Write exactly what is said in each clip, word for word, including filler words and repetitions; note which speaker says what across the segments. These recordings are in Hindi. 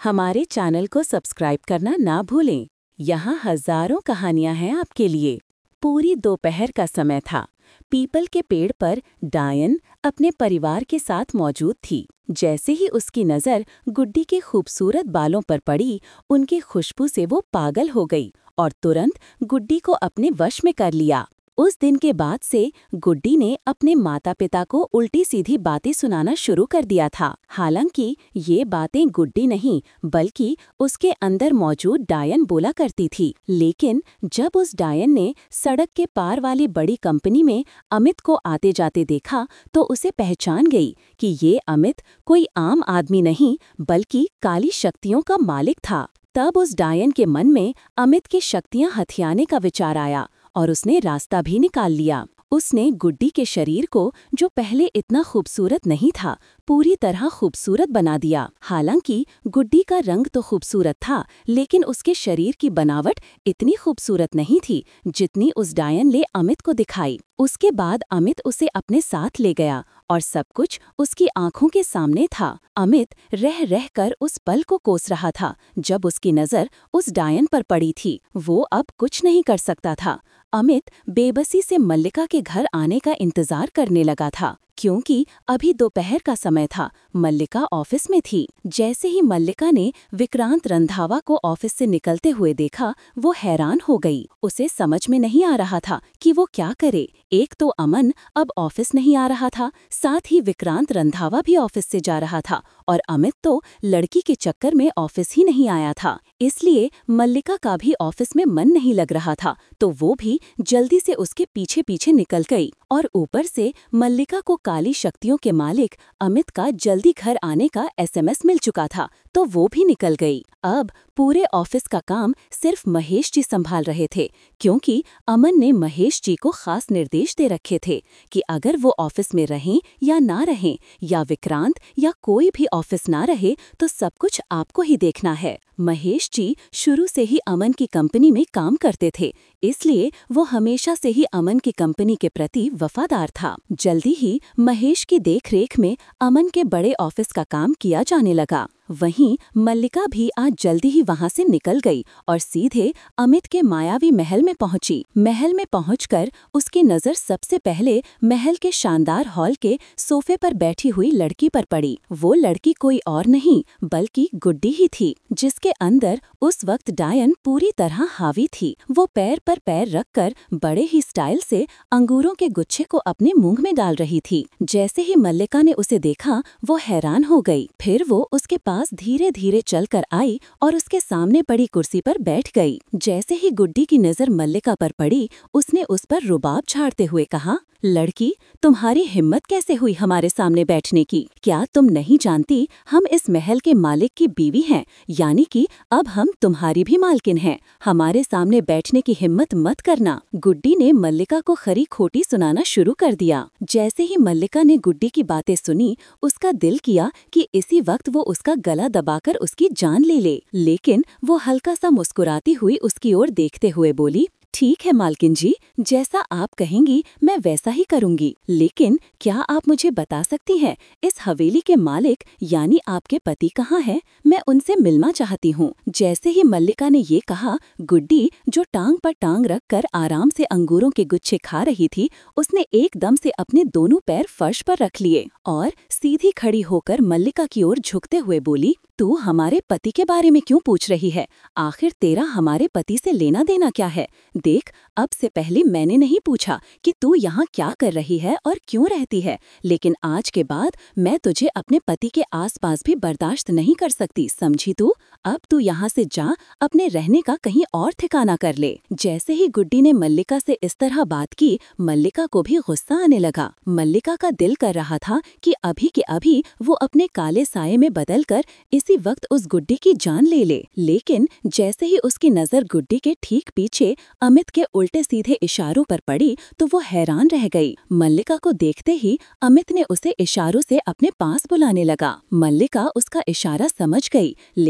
Speaker 1: हमारे चैनल को सब्सक्राइब करना ना भूलें। यहाँ हजारों कहानियाँ हैं आपके लिए। पूरी दोपहर का समय था। पीपल के पेड़ पर डायन अपने परिवार के साथ मौजूद थी। जैसे ही उसकी नज़र गुड्डी के खूबसूरत बालों पर पड़ी, उनकी खुशबू से वो पागल हो गई और तुरंत गुड्डी को अपने वश में कर लिया। उस दिन के बाद से गुड्डी ने अपने माता पिता को उल्टी सीधी बातें सुनाना शुरू कर दिया था। हालांकि ये बातें गुड्डी नहीं बल्कि उसके अंदर मौजूद डायन बोला करती थी। लेकिन जब उस डायन ने सड़क के पार वाली बड़ी कंपनी में अमित को आते जाते देखा तो उसे पहचान गई कि ये अमित कोई आम आदमी नहीं बल्कि काली शक्तियों का मालिक था। तब उस डायन के मन में अमित की शक्तियां हथियाने का विचार आया और उसने रास्ता भी निकाल लिया। उसने गुड्डी के शरीर को, जो पहले इतना खूबसूरत नहीं था, पूरी तरह खूबसूरत बना दिया। हालांकि गुड्डी का रंग तो खूबसूरत था, लेकिन उसके शरीर की बनावट इतनी खूबसूरत नहीं थी जितनी उस डायन ने अमित को दिखाई। उसके बाद अमित उसे अपने साथ ले गया और सब कुछ उसकी आंखों के सामने था। अमित रह रह कर उस पल को कोस रहा था जब उसकी नज़र उस डायन पर पड़ी थी। वो अब कुछ नहीं कर सकता था। अमित बेबसी से मल्लिका के घर आने का इंतजार करने लगा था, क्योंकि अभी दोपहर का समय था। मल्लिका ऑफिस में थी। जैसे ही मल्लिका ने विक्रांत रंधावा को ऑफिस से निकलते हुए देखा, वो हैरान हो गई। उसे समझ में नहीं आ रहा था कि वो क्या करे। एक तो अमन अब ऑफिस नहीं आ रहा था, साथ ही विक्रांत रंधावा भी ऑफिस से जा रहा था और अमित तो लड़की के चक्कर में ऑफिस ही नहीं आया था। इसलिए मल्लिका का भी ऑफिस में मन नहीं लग रहा था, तो वो भी जल्दी से उसके पीछे पीछे निकल गई। और ऊपर से मल्लिका को काली शक्तियों के मालिक अमित का जल्दी घर आने का एसएमएस मिल चुका था, तो वो भी निकल गई। अब पूरे ऑफिस का काम सिर्फ महेश जी संभाल रहे थे, क्योंकि अमन ने महेश जी को खास निर्देश दे रखे थे कि अगर वो ऑफिस में रहें या ना रहें, या विक्रांत या कोई भी ऑफिस ना रहे, तो सब कुछ आपको ही देखना है। महेश जी शुरू से ही अमन की कंपनी में काम करते थे, इसलिए वो हमेशा से ही अमन की कंपनी के प्रति वफादार था। जल्दी ही महेश की देखरेख में अमन के बड़े ऑफिस का काम किया जाने लगा। वहीं मल्लिका भी आज जल्दी ही वहां से निकल गई और सीधे अमित के मायावी महल में पहुंची। महल में पहुंचकर उसकी नजर सबसे पहले महल के शानदार हॉल के सोफे पर बैठी हुई लड़की पर पड़ी। वो लड़की कोई और नहीं बल्कि गुड्डी ही थी, जिसके अंदर उस वक्त डायन पूरी तरह हावी थी। वो पैर पर पैर रखकर बड़े ही स्टाइल से अंगूरों के गुच्छे को अपने मुंह में डाल रही थी। जैसे ही मल्लिका ने उसे देखा, वो हैरान हो गई। फिर वो उसके पास धीरे धीरे चलकर आई और उसके सामने पड़ी कुर्सी पर बैठ गई। जैसे ही गुड्डी की नजर मल्लिका पर पड़ी, उसने उस पर रुबाब झाड़ते हुए कहा, लड़की, तुम्हारी हिम्मत कैसे हुई हमारे सामने बैठने की? क्या तुम नहीं जानती हम इस महल के मालिक की बीवी हैं, यानी कि अब हम तुम्हारी भी मालकिन हैं। हमारे सामने बैठने की हिम्मत मत करना। गुड्डी ने मल्लिका को खरी खोटी सुनाना शुरू कर दिया। जैसे ही मल्लिका ने गुड्डी की बातें सुनी, उसका दिल किया कि इसी वक्त वो उसका गला दबाकर उसकी जान ले ले। लेकिन वो हल्का सा मुस्कुराती हुई उसकी ओर देखते हुए बोली, ठीक है मालकिन जी, जैसा आप कहेंगी मैं वैसा ही करूंगी। लेकिन क्या आप मुझे बता सकती हैं, इस हवेली के मालिक यानी आपके पति कहाँ हैं? मैं उनसे मिलना चाहती हूँ। जैसे ही मल्लिका ने ये कहा, गुड्डी, जो टांग पर टांग रख कर आराम से अंगूरों के गुच्छे खा रही थी, उसने एकदम से अपने दोनों पैर फर्श पर रख लिए और सीधी खड़ी होकर मल्लिका की ओर झुकते हुए बोली, तू हमारे पति के बारे में क्यों पूछ रही है? आखिर तेरा हमारे पति से लेना देना क्या है? देख, अब से पहले मैंने नहीं पूछा कि तू यहाँ क्या कर रही है और क्यों रहती है, लेकिन आज के बाद मैं तुझे अपने पति के आसपास भी बर्दाश्त नहीं कर सकती, समझी तू? अब तू यहाँ से जा, अपने रहने का कहीं और ठिकाना कर ले। जैसे ही गुड्डी ने मल्लिका से इस तरह बात की, मल्लिका को भी गुस्सा आने लगा। मल्लिका का दिल कर रहा था कि अभी के अभी वो अपने काले साये में बदलकर इसी वक्त उस गुड्डी की जान ले ले। लेकिन जैसे ही उसकी नजर गुड्डी के ठीक पीछे अमित के उल्टे सीधे इशारों पर पड़ी, तो वो हैरान रह गई। मल्लिका को देखते ही अमित ने उसे इशारों से अपने पास बुलाने लगा। मल्लिका उसका इशारा समझ गई, लेकिन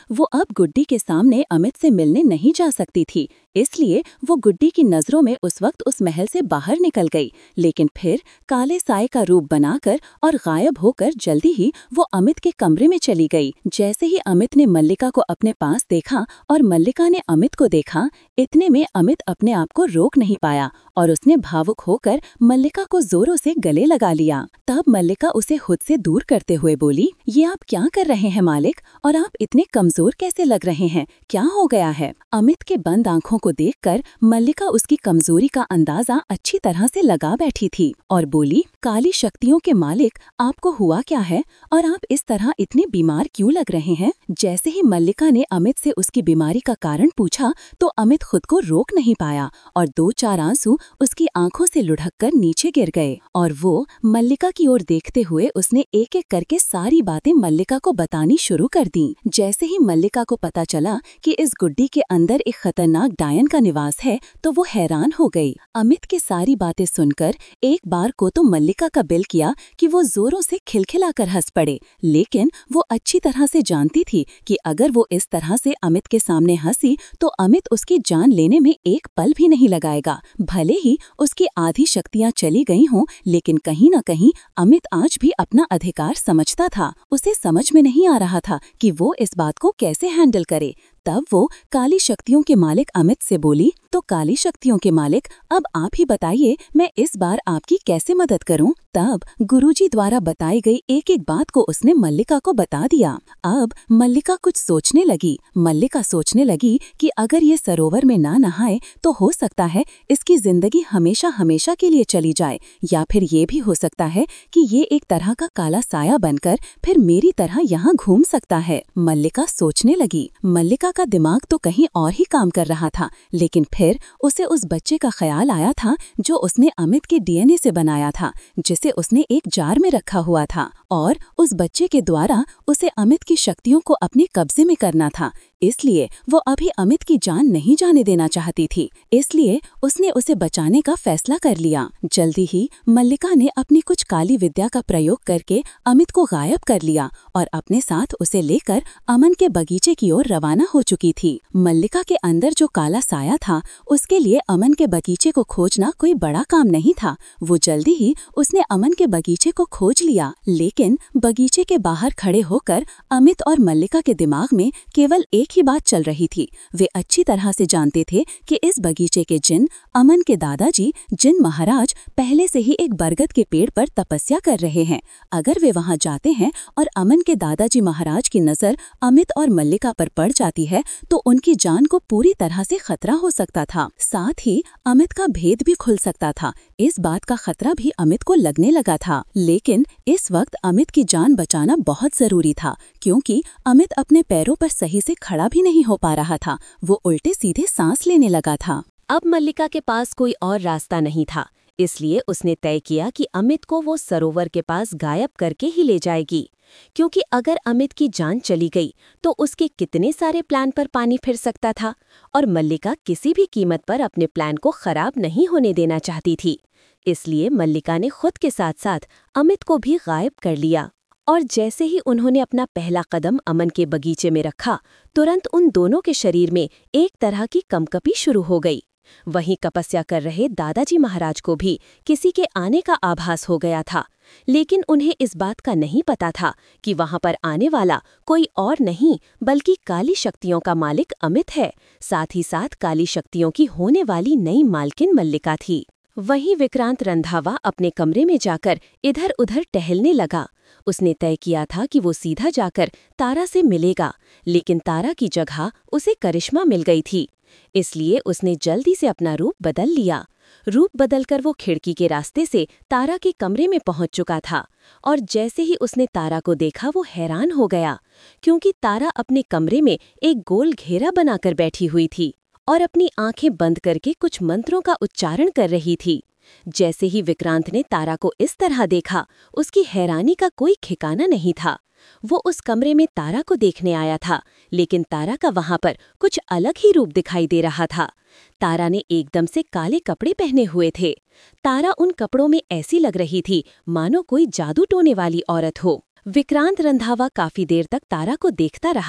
Speaker 1: वो अब गुड्डी के सामने अमित से मिलने नहीं जा सकती थी, इसलिए वो गुड्डी की नजरों में उस वक्त उस महल से बाहर निकल गई। लेकिन फिर काले साए का रूप बनाकर और गायब होकर जल्दी ही वो अमित के कमरे में चली गई। जैसे ही अमित ने मल्लिका को अपने पास देखा और मल्लिका ने अमित को देखा, इतने में अमित अपने आप को रोक नहीं पाया और उसने भावुक होकर मल्लिका को जोरों से गले लगा लिया। तब मल्लिका उसे खुद से दूर करते हुए बोली, ये आप क्या कर रहे हैं मालिक, और आप इतने कमजोर कैसे लग रहे हैं, क्या हो गया है? अमित के बंद आंखों को देखकर मल्लिका उसकी कमजोरी का अंदाजा अच्छी तरह से लगा बैठी थी और बोली, काली शक्तियों के मालिक, आपको हुआ क्या है और आप इस तरह इतने बीमार क्यों लग रहे हैं? जैसे ही मल्लिका ने अमित से उसकी बीमारी का कारण पूछा तो अमित खुद को रोक नहीं पाया और दो चार आंसू उसकी आंखों से लुढ़ककर नीचे गिर गए और वो मल्लिका की ओर देखते हुए उसने एक एक करके सारी बातें मल्लिका को बतानी शुरू कर दी। जैसे ही मल्लिका को पता चला कि इस गुड्डी के अंदर एक खतरनाक डायन का निवास है तो वो हैरान हो गई। अमित की सारी बातें सुनकर एक बार को तो मल्लिका का दिल किया कि वो जोरों से खिलखिलाकर हंस पड़े, लेकिन वो अच्छी तरह से जानती थी कि अगर वो इस तरह से अमित के सामने हंसी तो अमित उसकी जान लेने में एक पल भी नहीं लगाएगा। भले ही उसकी आधी शक्तियां चली गई हों, लेकिन कहीं न कहीं अमित आज भी अपना अधिकार समझता था। उसे समझ में नहीं आ रहा था कि वो इस बात को कैसे हैंडल करे। तब वो काली शक्तियों के मालिक अमित से बोली, तो काली शक्तियों के मालिक, अब आप ही बताइए मैं इस बार आपकी कैसे मदद करूं? तब गुरुजी द्वारा बताई गई एक एक बात को उसने मल्लिका को बता दिया। अब मल्लिका कुछ सोचने लगी। मल्लिका सोचने लगी कि अगर ये सरोवर में ना नहाए तो हो सकता है इसकी जिंदगी हमेशा हमेशा के लिए चली जाए, या फिर ये भी हो सकता है कि ये एक तरह का काला साया बनकर फिर मेरी तरह यहाँ घूम सकता है। मल्लिका सोचने लगी। मल्लिका का दिमाग तो कहीं और ही काम कर रहा था, लेकिन फिर उसे उस बच्चे का ख्याल आया था जो उसने अमित के डीएनए से बनाया था, जिसे उसने एक जार में रखा हुआ था, और उस बच्चे के द्वारा उसे अमित की शक्तियों को अपने कब्जे में करना था। इसलिए वो अभी अमित की जान नहीं जाने देना चाहती थी, इसलिए उसने उसे बचाने का फैसला कर लिया। जल्दी ही मल्लिका ने अपनी कुछ काली विद्या का प्रयोग करके अमित को गायब कर लिया और अपने साथ उसे लेकर अमन के बगीचे की ओर रवाना हो चुकी थी। मल्लिका के अंदर जो काला साया था, उसके लिए अमन के बगीचे को खोजना कोई बड़ा काम नहीं था। वो जल्दी ही उसने अमन के बगीचे को खोज लिया, लेकिन बगीचे के बाहर खड़े होकर अमित और मल्लिका के दिमाग में केवल एक ही बात चल रही थी। वे अच्छी तरह से जानते थे कि इस बगीचे के जिन, अमन के दादाजी जिन महाराज, पहले से ही एक बरगद के पेड़ पर तपस्या कर रहे हैं। अगर वे वहां जाते हैं और अमन के दादाजी महाराज की नजर अमित और मल्लिका पर पड़ जाती है तो उनकी जान को पूरी तरह से खतरा हो सकता था। साथ ही अमित का भेद भी खुल सकता था। इस बात का खतरा भी अमित को लगने लगा था, लेकिन इस वक्त अमित की जान बचाना बहुत जरूरी था, क्योंकि अमित अपने पैरों पर सही से खड़ा भी नहीं हो पा रहा था। वो उल्टे सीधे सांस लेने लगा था।
Speaker 2: अब मल्लिका के पास कोई और रास्ता नहीं था, इसलिए उसने तय किया कि अमित को वो सरोवर के पास गायब करके ही ले जाएगी, क्योंकि अगर अमित की जान चली गई तो उसके कितने सारे प्लान पर पानी फिर सकता था, और मल्लिका किसी भी कीमत पर अपने प्लान को खराब नहीं होने देना चाहती थी। इसलिए मल्लिका ने खुद के साथ साथ अमित को भी गायब कर लिया। और जैसे ही उन्होंने अपना पहला कदम अमन के बगीचे में रखा, तुरंत उन दोनों के शरीर में एक तरह की कंपकपी शुरू हो गई। वहीं तपस्या कर रहे दादाजी महाराज को भी किसी के आने का आभास हो गया था, लेकिन उन्हें इस बात का नहीं पता था कि वहां पर आने वाला कोई और नहीं बल्कि काली शक्तियों का मालिक अमित है, साथ ही साथ काली शक्तियों की होने वाली नई मालकिन मल्लिका थी। वहीं विक्रांत रंधावा अपने कमरे में जाकर इधर उधर टहलने लगा। उसने तय किया था कि वो सीधा जाकर तारा से मिलेगा, लेकिन तारा की जगह उसे करिश्मा मिल गई थी। इसलिए उसने जल्दी से अपना रूप बदल लिया। रूप बदलकर वो खिड़की के रास्ते से तारा के कमरे में पहुंच चुका था, और जैसे ही उसने तारा को देखा वो हैरान हो गया, क्योंकि तारा अपने कमरे में एक गोल घेरा बनाकर बैठी हुई थी और अपनी आंखें बंद करके कुछ मंत्रों का उच्चारण कर रही थी। जैसे ही विक्रांत ने तारा को इस तरह देखा, उसकी हैरानी का कोई ठिकाना नहीं था। वो उस कमरे में तारा को देखने आया था, लेकिन तारा का वहां पर कुछ अलग ही रूप दिखाई दे रहा था। तारा ने एकदम से काले कपड़े पहने हुए थे। तारा उन कपड़ों में ऐसी लग रही थी मानो कोई जादू टोने वाली औरत हो। विक्रांत रंधावा काफी देर तक तारा को देखता रहा।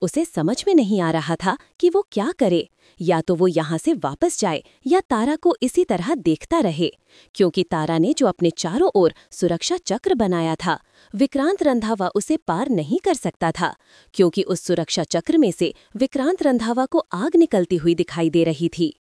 Speaker 2: उसे समझ में नहीं आ रहा था कि वो क्या करे। या तो वो यहाँ से वापस जाए या तारा को इसी तरह देखता रहे, क्योंकि तारा ने जो अपने चारों ओर सुरक्षा चक्र बनाया था, विक्रांत रंधावा उसे पार नहीं कर सकता था, क्योंकि उस सुरक्षा चक्र में से विक्रांत रंधावा को आग निकलती हुई दिखाई दे रही थी।